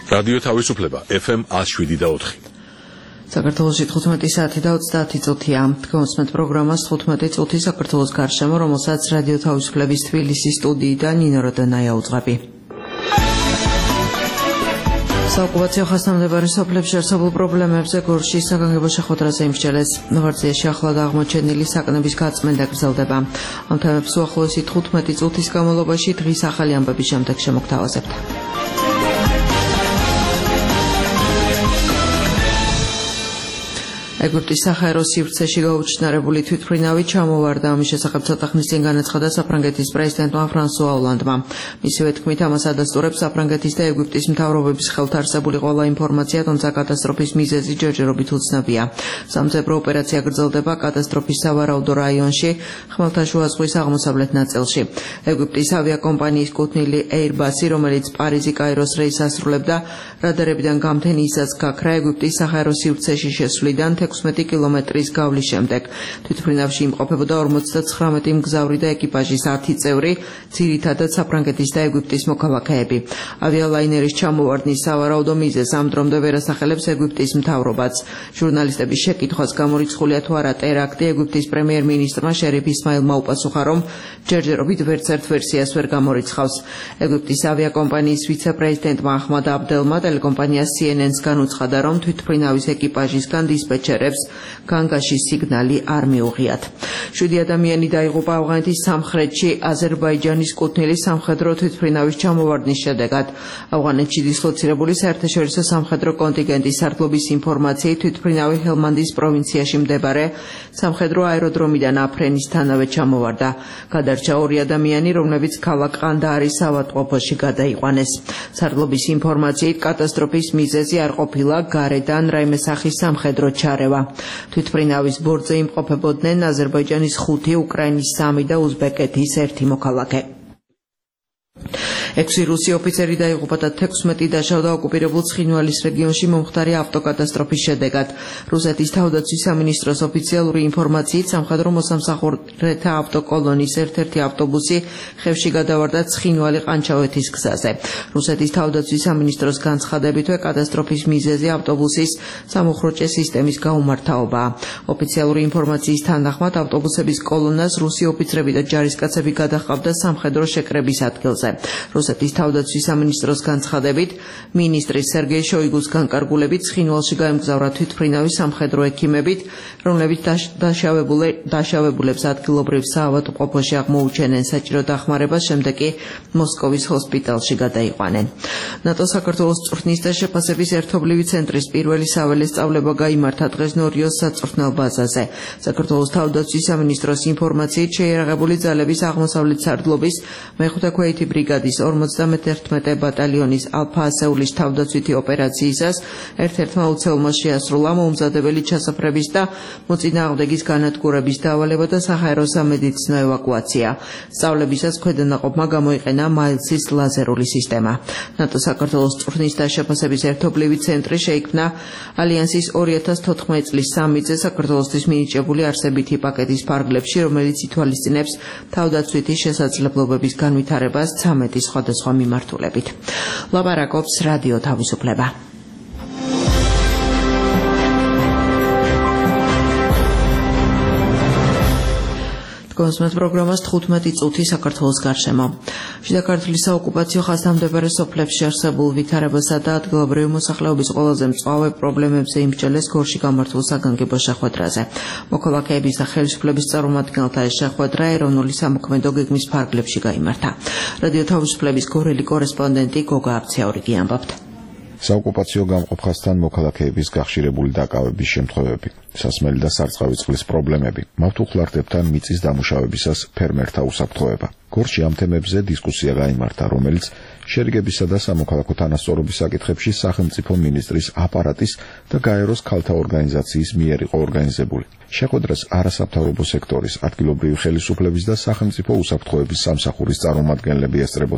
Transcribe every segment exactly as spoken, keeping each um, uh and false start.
რადიო თავისუფლება F M one oh seven და four. საქართველოში თხუთმეტი საათი და ოცდაათი წუთია. Თქვენსმეთ პროგრამას თხუთმეტი წუთი საქართველოს გარშემო, რომელსაც რადიო თავისუფლების თბილისის სტუდიიდან ნინო როდონაია უძღვები. საოკუპაციო ხასიათმდებარე სოფლებში არსებულ პრობლემებზე გორში საგანგებო შეხვედრაზე იმსჯელეს. ნოვარციაში ახლად აღმოჩენილი საკნების გაწმენდა გრძელდება. ამ თემებს უახლოესი თხუთმეტი წუთის განმავლობაში დღის ახალი ამბების შემდეგ შემოგთავაზებთ. ეგვიპტის საჰაერო სივრცეში გაუჩინარებული თვითმფრინავი ჩამოვარდა. ამის შესახებ ცოტა ხნის წინ განაცხადა საფრანგეთის პრეზიდენტმა ფრანსუა ოლანდმა. მისივე თქმით, ამას ადასტურებს საფრანგეთის და ეგვიპტის მთავრობების ხელთ არსებული ყველა ინფორმაცია, თუმცა კატასტროფის მიზეზი ჯერჯერობით უცნობია. სამძებრო ოპერაცია გრძელდება კატასტროფის სავარაუდო რაიონში, ხმელთაშუა ზღვის აღმოსავლეთ ნაწილში. ეგვიპტის ავიაკომპანიის კუთვნილი Airbus, რომელიც პარიზი-კაიროს რეისს ასრულებდა, რადარებიდან გამთენიისას გაქრა ეგვიპტის საჰაერო სივრცეში შესვლიდან ექვსმეტი კილომეტრის გავლის შემდეგ. თვითმფრინავში იმყოფებოდა ორმოცდათხრამეტი მგზავრი და ეკიპაჟის ათი წევრი, ძირითადად საფრანგეთის და ეგვიპტის მოქალაქეები. ავიალაინერის ჩამოვარდნის სავარაუდო მიზეზს ამ დრომდე ვერ ასახელებს ეგვიპტის მთავრობაც. ჟურნალისტების შეკითხვას გამორიცხულია თუ არა ტერაქტი, ეგვიპტის პრემიერ-მინისტრმა შერიფ ისმაილმა უპასუხა, რომ ჯერჯერობით ვერცერთ ვერსიას ვერ გამორიცხავს. ეგვიპტის ავიაკომპანიის ვიცე-პრეზიდენტმა აჰმად აბდელმა ტელეკომპანია C N N-ს განუცხადა, რომ თვითმფრინავის ეკიპაჟისგან დისპეჩერებს განგაში სიგნალი არ მიუღიათ. შვიდი ადამიანი დაიღუპა ავღანეთის სამხრეთში აზერბაიჯანის კუთვნილი სამხედრო თვითმფრინავის ჩამოვარდნის შედეგად. ავღანეთში დისლოცირებული საერთაშორისო სამხედრო კონტინგენტის სარდლობის ინფორმაციით თვითმფრინავი ჰელმანდის პროვინციაში მდებარე სამხედრო აეროდრომიდან აფრენისთანავე ჩამოვარდა. გადარჩა ორი ადამიანი, რომლებიც ქალაქ ყანდაარის ავადმყოფოში გადაიყვანეს. სარდლობის ინფორმაციით კატასტროფის მიზეზი არ ყოფილა გარედან რაიმე სახის სამხედრო ჩარევა. თვითმფრინავის ბორტზე იმყოფებოდნენ აზერბაიჯანის ხუთი, უკრაინის სამი და უზბეკეთის ერთი მოქალაქე. ექვსი რუსი ოფიცერი დაიღუპა და ექვსმეტი დაშავდა ოკუპირებულ ცხინვალის რეგიონში მომხდარი ავტოკატასტროფის შედეგად. რუსეთის თავდაცვის სამინისტროს ოფიციალური ინფორმაციით სამხედრო მოსამსახურეთა ავტოკოლონის ერთ-ერთი ავტობუსი ხევში გადავარდა ცხინვალი-ყანჩავეთის გზაზე. რუსეთის თავდაცვის სამინისტროს განცხადებითვე კატასტროფის მიზეზი ავტობუსის სამუხრუჭე სისტემის გაუმართავობაა. ოფიციალური ინფორმაციის თანახმად ავტობუსების კოლონას რუსი ოფიცრები და ჯარისკაცები გადაჰყავდა სამხედრო შეკრების ადგილზე. რუსეთის თავდაცვის სამინისტროს განცხადებით, მინისტრის სერგეი შოიგუს განკარგულებით ცხინვალში გაემგზავრა თვითმფრინავის სამხედრო ექიმებით, რომლებიც დაშავებულებს ადგილობრივ საავადმყოფოში აღმოუჩენენ საჭირო დახმარებას, შემდეგ კი მოსკოვის ჰოსპიტალში გადაიყვანენ. ნატო საქართველოს წვრთნის და შეფასების ერთობლივი ცენტრის პირველი საველე სწავლება გაიმართა დღეს ნორიოს საწვრთნელ ბაზაზე. საქართველოს თავდაცვის სამინისტროს ინფორმაციით შეიარაღებული ძალების აღმოსავლეთ სარდლობის მეხუთე ქვეითი ბრიგადის ორმოცდამეთერთმეტე ბატალიონის ალფა ასეულის თავდაცვითი ოპერაციისას ერთ-ერთმა უცელმა შეასრულა მოუმზადებელი ჩასაფრების და მოწინააღმდეგის განადგურების დავალება და საჰაერო სამედიცინო ევაკუაცია. სწავლებისას ქვედანაყოფმა გამოიყენა მაილსის ლაზერული სისტემა. ნატო საქართველოს წვრთნის და შეფასების ერთობლივი ცენტრი შეიქმნა ალიანსის ორი ათას თოთხმეტი წლის სამი-ზე საქართველოსთვის მინიჭებული არსებითი პაკეტის ფარგლებში, რომელიც ითვალისწინებს თავდაცვითი შესაძლებლობების განვითარებას ცამეტი სხვადასხვა მიმართულებით. ლაპარაკობს რადიო თავისუფლება. კონსმეთ პროგრამას თხუთმეტი წუთი საქართველოს გარშემო. შიდა ქართლის საოკუპაციო ხასიათმდებარე სოფლებში არსებულ ვითარებასა და ადგილობრივი მოსახლეობის ყველაზე მწვავე პრობლემებზე იმსჯელეს გორში გამართულ საგანგებო შეხვედრაზე. მოქალაქეების და ხელისუფლების წარმომადგენელთა ეს შეხვედრა ეროვნული სამოქმედო გეგმის ფარგლებში გაიმართა. რადიო თავისუფლების გორელი კორესპონდენტი გოგა აბციაურიგი ამბობთ. საოკუპაციო გამყოფასთან მოქალაქეების გახშირებული დაკავების შემთხვევები, სასმელი და სარწყავი წყლის პრობლემები, მავთუხლარდებთან მიწის დამუშავებისას ფერმერთა უსაფრთხოება. გორში ამ თემებზე დისკუსია გაიმართა, რომელიც შერიგებისა და სამოქალაქო თანასწორობის საკითხებში სახელმწიფო მინისტრის აპარატის და გაეროს ქალთა ორგანიზაციის მიერ იყო ორგანიზებული. შეხვედრას არასამთავრობო სექტორის, ადგილობრივი ხელისუფლების და სახელმწიფო უსაფრთხოების სამსახურის წარმომადგენლები ესწრებოდნენ.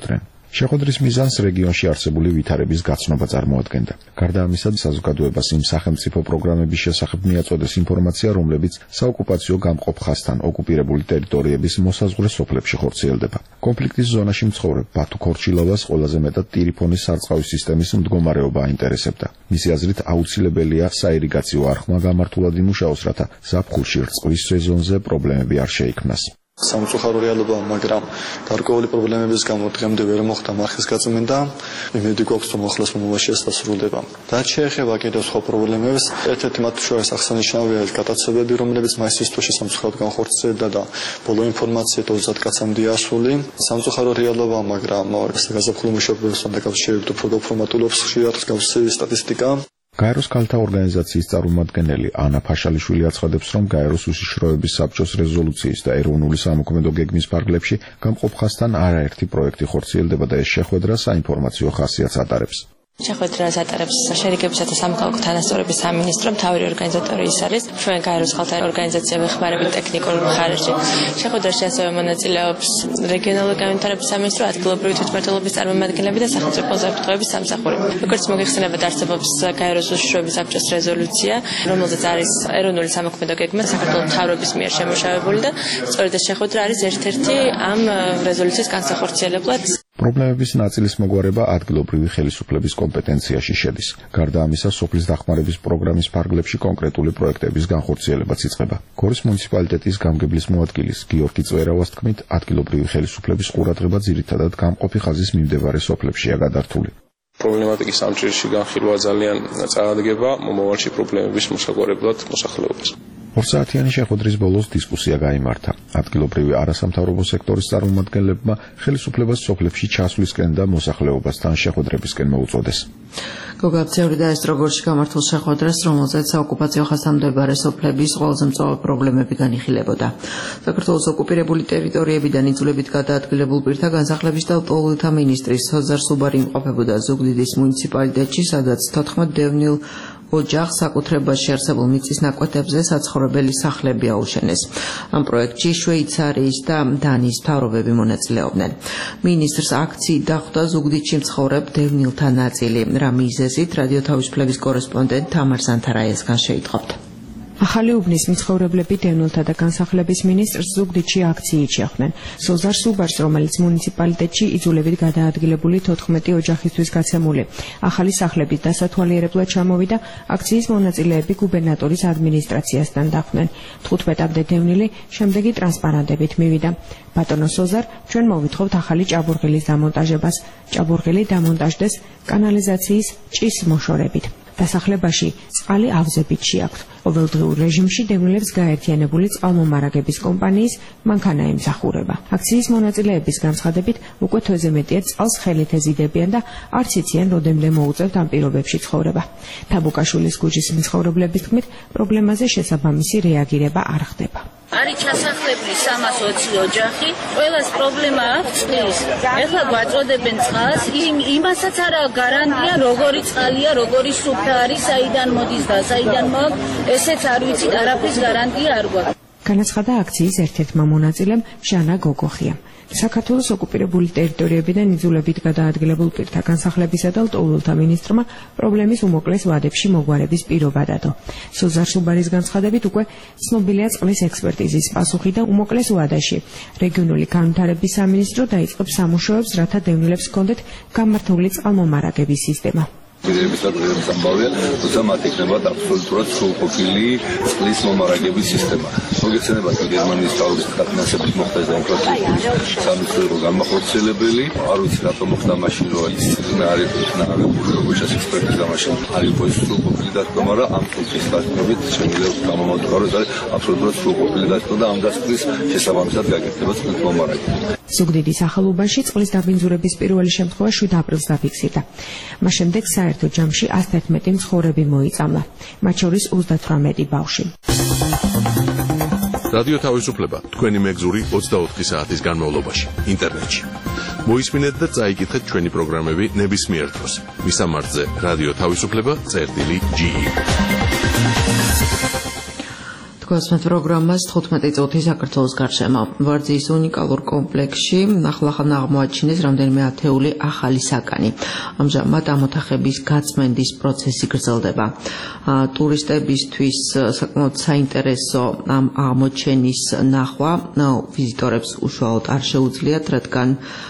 შეხვედრის მიზანს რეგიონში არსებული ვითარების გაცნობა წარმოადგენდა. გარდა ამისა, საზოგადოებას იმ სახელმწიფო პროგრამების შესახებ მიაწოდეს ინფორმაცია, რომლებიც საოკუპაციო გამყოფ ხაზთან ოკუპირებული ტერიტორიების მოსაზღვრე სოფლებში ხორციელდება. კონფლიქტის ზონაში მცხოვრებ ბათუ ქორჩილოვას ყველაზე მეტად ტირიფონის სარწყავი სისტემის მდგომარეობა აინტერესებდა. მისი აზრით, აუცილებელია საირიგაციო არხმა გამართულად იმუშაოს, რათა ზაფხულში რწყვის სეზონზე პრობლემები არ შეიქმნას. სამწუხარო რეალობაა, მაგრამ გარკვეული პრობლემების გამო დღემდე ვერ მოხდა მარხის გაწმენდა. იმედი გვაქვს, რომ ახლოს მომავალში ეს დასრულდება. რაც შეეხება კიდევ სხვა პრობლემებს, ერთ-ერთი მათ შორის აღსანიშნავია ეს გატაცებები, რომლებიც მაისის თვეში სამწუხაროდ განხორციელდა და ბოლო ინფორმაციით ოცდაათ კაცამდე ასული. სამწუხარო რეალობაა, მაგრამ გაზაფხული მუშაობასთან დაკავშირებით უფრო გაფორმატულობს ხშირად მსგავსი სტატისტიკა. გაეროს ქალთა ორგანიზაციის წარმომადგენელი ანა ფაშალიშვილი აცხადებს, რომ გაეროს უშიშროების საბჭოს რეზოლუციის და ეროვნული სამოქმედო გეგმის ფარგლებში გამყოფ ხაზთან არაერთი პროექტი ხორციელდება და ეს შეხვედრა საინფორმაციო ხასიათს ატარებს. შეხვედრას ატარებს შერიგებისა და სამოქალაქო თანასწორობის სამინისტრო, მთავარი ორგანიზატორი ის არის ჩვენ გაეროს ქალთა ორგანიზაცია ვეხმარებით ტექნიკურ მხარეში. შეხვედრაში ასევე მონაწილეობს რეგიონალური განვითარების სამინისტრო, ადგილობრივი თვითმმართველობის წარმომადგენლები და სახელმწიფო უსაფრთხოების სამსახური. როგორც მოგეხსენებათ, არსებობს გაეროს უშიშროების საბჭოს რეზოლუცია, რომელზეც არის ეროვნული სამოქმედო გეგმა საქართველოს მთავრობის მიერ შემუშავებული და სწორედ ეს შეხვედრა არის ერთ-ერთი ამ რეზოლუციის განსახორციელებლად. პრობლემების ნაწილის მოგვარება ადგილობრივი ხელისუფლების კომპეტენციაში შედის. გარდა ამისა, სოფლის დახმარების პროგრამის ფარგლებში კონკრეტული პროექტების განხორციელებაც იწყება. გორის მუნიციპალიტეტის გამგებლის მოადგილის გიორგი წვერავას თქმით, ადგილობრივი ხელისუფლების ყურადღება ძირითადად გამყოფი ხაზის მიმდებარე სოფლებშია გადართული. პრობლემატიკის სამჭირში განხილვა ძალიან წარადგება მომავალში პრობლემების მოსაგვარებლად მოსახლეობას. ორსაათიანი შეხვედრის ბოლოს დისკუსია გაიმართა. ადგილობრივი არასამთავრობო სექტორის წარმომადგენლებმა ხელისუფლებას სოფლებში ჩასვლისკენ და მოსახლეობასთან შეხვედრებისკენ მოუწოდეს. გოგაბცევრი და ეს როგორში გამართულ შეხვედრას, რომელზეც საოკუპაციო ხაზთან მდებარე სოფლების ყველაზე მწვავე პრობლემები განიხილებოდა. საქართველოს ოკუპირებული ტერიტორიებიდან იძულებით გადაადგილებულ პირთა განსახლების და ლტოლვილთა მინისტრის სოზარ სუბარი იმყოფებოდა ზუგდიდის მუნიციპალიტეტში, სადაც თოთხმეტ დევნილ ოჯახს საკუთრებაში არსებულ მიწის ნაკვეთებზე საცხოვრებელი სახლები აუშენეს. ამ პროექტში შვეიცარიის და დანიის მთავრობები მონაწილეობდნენ. მინისტრს აქციით დახვდა ზუგდიდში მცხოვრებ დევნილთა ნაწილი. რა მიზეზით რადიო თავისუფლების კორესპონდენტ თამარ სანთარაიასგან შეიტყობთ. ახალი უბნის მცხოვრებლები დევნილთა და განსახლების მინისტრს ზუგდიდში აქციით შეხვდნენ. სოზარ სუბარს, რომელიც მუნიციპალიტეტში იძულებით გადაადგილებული თოთხმეტი ოჯახისთვის გაცემული ახალი სახლების დასათვალიერებლად ჩამოვიდა, აქციის მონაწილეები გუბერნატორის ადმინისტრაციასთან დახვდნენ. თხუთმეტამდე დევნილი შემდეგი ტრანსპარანტებით მივიდა. ბატონო სოზარ, ჩვენ მოვითხოვთ ახალი ჭაბურღილის დამონტაჟებას. ჭაბურღილი დამონტაჟდეს კანალიზაციის ჭის მოშორებით. დასახლებაში წყალი ავზებით შეაქვთ. ყოველდღიურ რეჟიმში დევნილებს გაერთიანებული წყალმომარაგების კომპანიის მანქანა ემსახურება. აქციის მონაწილეების განცხადებით, უკვე თვეზე მეტია წყალს ხელით ეზიდებიან და არც იციან, როდემდე მოუწევთ ამ პირობებში ცხოვრება. თაბუკაშვილის ქუჩის მცხოვრებლების თქმით, პრობლემაზე შესაბამისი რეაგირება არ ხდება. არის ჩასახლებული სამას ოცი ოჯახი, ყველას პრობლემა აქვს წყლის. ეხლა გვაწოდებენ წყალს, იმასაც არა გარანტია, როგორი წყალია, როგორი სუფთა არის, საიდან მოდის და საიდან მოაქვს, ესეც არ ვიცით, არაფრის გარანტია არ გვაქვს. განაცხადა აქციის ერთ-ერთმა მონაწილემ ჟანა გოგოხიამ. საქართველოს ოკუპირებული ტერიტორიებიდან იძულებით გადაადგილებულ პირთა განსახლებისა და ლტოლვილთა მინისტრმა პრობლემის უმოკლეს ვადებში მოგვარების პირობა დადო. სოზარ სუბარის განცხადებით, უკვე ცნობილია წყლის ექსპერტიზის პასუხი და უმოკლეს ვადაში რეგიონული განვითარების სამინისტრო დაიწყებს სამუშაოებს, რათა დევნილებს ჰქონდეთ გამართული წყალმომარაგების სისტემა. პირების დაკავშირებით ამბავია, თუმცა მათ იქნებათ აბსოლუტურად სრულყოფილი წყლის მომარაგების სისტემა. მოგეხსენებათ, რომ გერმანიის თავის დაფინანსებით მოხდა ეს ინფრასტრუქტურის სამეცნიერო იყო გამახორციელებელი. არ ვიცი რატომ მოხდა მაშინ, რომ ის არის ნაგებული, როგორც ექსპერტიზა მაშინ არ იყო სრულყოფილი დათქმა, მაგრამ ამ ფუნქციის გასწრებით შეიძლება გამომადგა, რომ ეს აბსოლუტურად სრულყოფილი დათქმა და ამ დასკვნის შესაბამისად გაკეთდება წყლის მომარაგება. ზუგდიდის ახალუბანში წყლის დაბინძურების პირველი შემთხვევა შვიდ აპრილს დაფიქსირდა. მას შემდეგ საერთო ჯამში ას თერთმეტი მცხოვრები მოიწამლა, მათ შორის ოცდათვრამეტი ბავშვი. რადიო თავისუფლება თქვენი მეგზური ოცდაოთხი საათის განმავლობაში ინტერნეტში. მოისმინეთ და წაიკითხეთ ჩვენი პროგრამები ნებისმიერ დროს. მისამართზე რადიო თავისუფლება წერტილი ჯი. გვასმენთ პროგრამას თხუთმეტი წუთი საქართველოს გარშემო. ვარძიის უნიკალურ კომპლექსში ახლახან აღმოაჩინეს რამდენიმე ათეული ახალი საკანი. ამჟამად ამ ოთახების გაწმენდის პროცესი გრძელდება. ტურისტებისთვის საკმაოდ საინტერესო ამ აღმოჩენის ნახვა ვიზიტორებს უშუალოდ არ შეუძლიათ, რადგან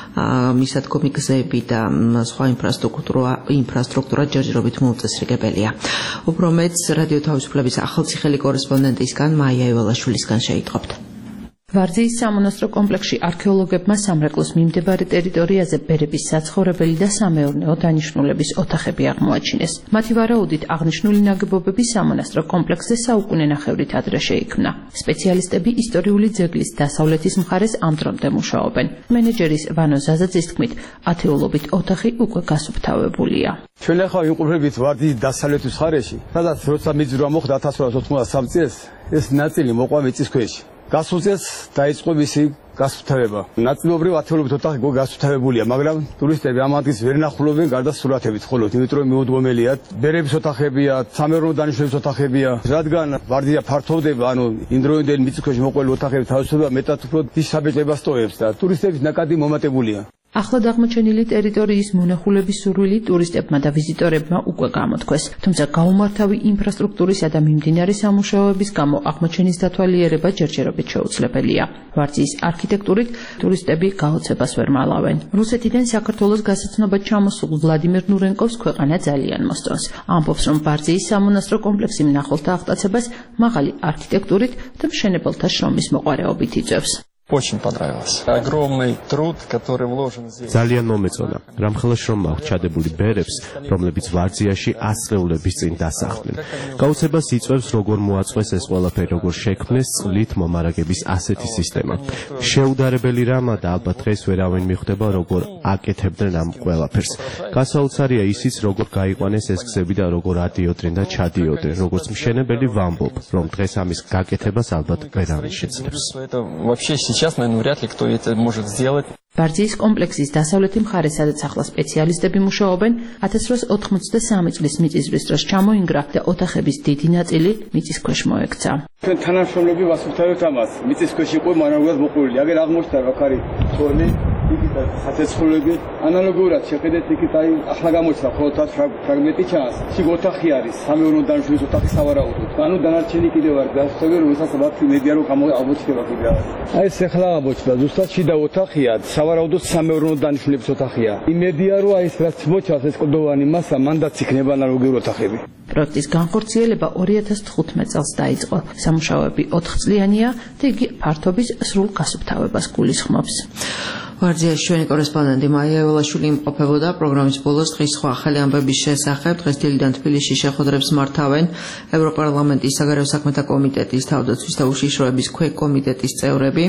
მისადგომი გზები და სხვა ინფრასტრუქტურა ინფრასტრუქტურა ჯერჯერობით მოუწესრიგებელია. უფრო მეც რადიო თავისუფლების ახალციხელი კორესპონდენტისგან მაია ეველაშვილისგან შეიტყობთ. ვარძიის სამონასტრო კომპლექსში არქეოლოგებმა სამრეკლოს მიმდებარე ტერიტორიაზე ბერების საცხოვრებელი და სამეურნეო დანიშნულების ოთახები აღმოაჩინეს. მათი ვარაუდით აღნიშნული ნაგებობები სამონასტრო კომპლექსზე საუკუნენახევრით ადრე შეიქმნა. სპეციალისტები ისტორიული ძეგლის დასავლეთის მხარეს ამ დრომდე მუშაობენ. მენეჯერის ვანო ზაზაძის თქმით, ათეულობით ოთახი უკვე გასუფთავებულია. ჩვენ ახლა ვიმყოფებით ვარძიის დასავლეთის მხარეში, სადაც როცა მიძვრა მოხდა ათას ოთხმოცდაათი წელს, ეს ნაწილი მოყვა მიწის ქვეშ. გასულ წელს დაიწყო მისი გასუფთავება. ნაწილობრივ ათეულობით ოთახი გასუფთავებულია, მაგრამ ტურისტები ამ ადგილს ვერ ნახულობენ გარდა სურათებით მხოლოდ, იმიტომ რომ მიუდგომელია. ბერების ოთახებია, სამეურნეო დანიშნულების ოთახებია, რადგან ვარძია ფართოვდება, ანუ იმდროინდელი მიწის ქვეშ მოყველი ოთახების თავისუფლება მეტად უფრო დიდ საბჭოებას ტოვებს და ტურისტების ნაკადი მომატებულია. ახლად აღმოჩენილი ტერიტორიის მონახულების სურვილი ტურისტებმა და ვიზიტორებმა უკვე გამოთქვეს, თუმცა გაუმართავი ინფრასტრუქტურისა და მიმდინარე სამუშაოების გამო აღმოჩენის დათვალიერება ჯერჯერობით შეუძლებელია. ვარძიის არქიტექტურით ტურისტები გაოცებას ვერ მალავენ. რუსეთიდან საქართველოს გასაცნობად ჩამოსულ ვლადიმერ ნურენკოვს ქვეყანა ძალიან მოსწონს. ამბობს, რომ ვარძიის სამონასტრო კომპლექსი მნახველთა აღტაცებას მაღალი არქიტექტურით და მშენებელთა შრომის მოყვარეობით იწვევს. Очень понравилось. Огромный труд, который вложен здесь. ძალიან მომეწონა. რამხელა შრომა აქვს ჩადებული ბერებს, რომლებიც ვარძიაში ასწლეულების წინ დასახლდნენ. გაუცებას იწვევს, როგორ მოაწყვეს ეს ყველაფერი, როგორ შექმნეს წყლით მომარაგების ასეთი სისტემა. შეუდარებელი რამა და ალბათ დღეს ვერავინ მიხვდება, როგორ აკეთებდნენ ამ ყველაფერს. გასაოცარია ისიც, როგორ გაიყვანეს ეს გზები და როგორ ადიოდნენ და ჩადიოდნენ, როგორც მშენებელი ვამბობ, რომ დღეს ამის გაკეთებას ალბათ ვერავინ შეძლებს. Сейчас, наверное, вряд ли кто это может сделать. ვარძიის კომპლექსის დასავლეთი მხარე, სადაც ახლა სპეციალისტები მუშაობენ, ათას რვაასი ოცდაოთხ წლის მიწისძვრის დროს ჩამოინგრა და ოთახების დიდი ნაწილი მიწის ქვეშ მოექცა. ჩვენ თანამშრომლები ვასუფთავებთ ამას. მიწის ქვეშ იყო მანავრად მოყოლილი. აგერ აღმოჩნდა ვაქარი თორნი, იქით საცეცხლოები. ანალოგიურად შეხედეთ იქით აი ახლა გამოჩნდა მხოლოდ ფრაგმენტი ჩანს. იქ ოთახი არის, სამეურნეო დანიშნულების ოთახი სავარაუდოდ. ანუ დანარჩენი კიდევ არის გასწორებული, რომელსაც მათ მედია რო აღმოჩნდება კიდევ. აი ეს ახლა აღმოჩნდა, ზუსტად შიდა ოთახია. სავარაუდოდ სამეურნეო დანიშნულების ოთახია. იმედია რომ აი ეს რაც მოჩავს ეს კლდოვანი მასა მანდაც იქნება ანალოგიური ოთახები. პროექტის განხორციელება ორი ათას თხუთმეტ წელს დაიწყო. სამუშაოები ოთხწლიანია და იგი ფართობის სრულ გასუფთავებას გულისხმობს. ვარძიაში ჩვენი კორესპონდენტი მაია ეველაშვილი იმყოფებოდა. პროგრამის ბოლოს დღის სხვა ახალი ამბების შესახებ დღეს დილიდან თბილისში შეხვედრებს მართავენ ევროპარლამენტის საგარეო საქმეთა კომიტეტის თავდაცვის და უშიშროების ქვეკომიტეტის წევრები.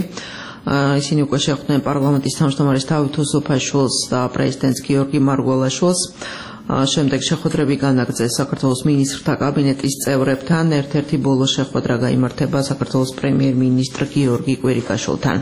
ისინი უკვე შეხვდნენ პარლამენტის თავმჯდომარის დავით უსუფაშვილს და პრეზიდენტს გიორგი მარგველაშვილს. შემდეგ შეხვედრები განაგრძეს საქართველოს მინისტრთა კაბინეტის წევრებთან. ერთ-ერთი ბოლო შეხვედრა გაიმართება საქართველოს პრემიერ-მინისტრ გიორგი კვირიკაშვილთან.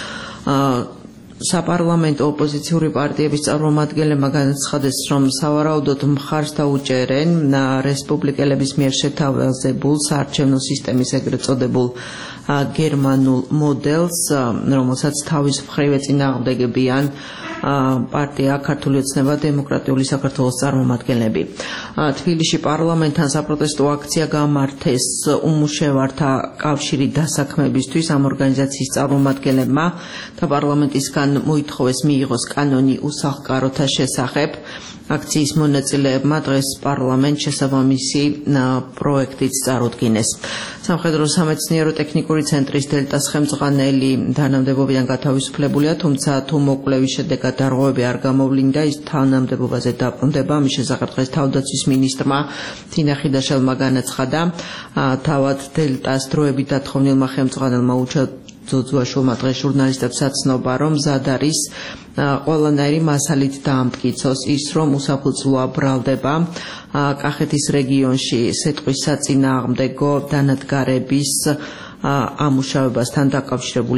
საპარლამენტო ოპოზიციური პარტიების წარმომადგენლებმა განაცხადეს, რომ სავარაუდოდ მხარს დაუჭერენ რესპუბლიკელების მიერ შეთავაზებულ საარჩევნო სისტემის ეგრეთ წოდებულ გერმანულ მოდელს, რომელსაც თავის მხრივ ეწინააღმდეგებიან პარტია ქართული ოცნება დემოკრატიული საქართველოს წარმომადგენლები. თბილისში პარლამენტთან საპროტესტო აქცია გამართეს უმუშევართა კავშირი დასაქმებისთვის. ამ ორგანიზაციის წარმომადგენლებმა და პარლამენტისგან მოითხოვეს მიიღოს კანონი უსახლკაროთა შესახებ. აქციის მონაწილეებმა დღეს პარლამენტ შესაბამისი პროექტიც წარუდგინეს. სამხედრო სამეცნიერო ტექნიკური ცენტრის დელტას ხელმძღვანელი თანამდებობიდან გათავისუფლებულია, თუმცა თუ მოკვლევის შედეგად დარღვევები არ გამოვლინდა, ის თანამდებობაზე დაბრუნდება. ამის შესახებ დღეს თავდაცვის მინისტრმა თინა ხიდაშელმა განაცხადა, თავად დელტას დროებით დათხოვნილმა ხელმძღვანელმა უჩა ძოძუაშვილმა დღეს ჟურნალისტებს აცნობა, რომ მზად არის ყველანაირი მასალით დაამტკიცოს ის, რომ უსაფუძვლოა ბრალდება კახეთის რეგიონში სიტყვის საწინააღმდეგო დანადგარების ამუშავებასთან დაკავშირებული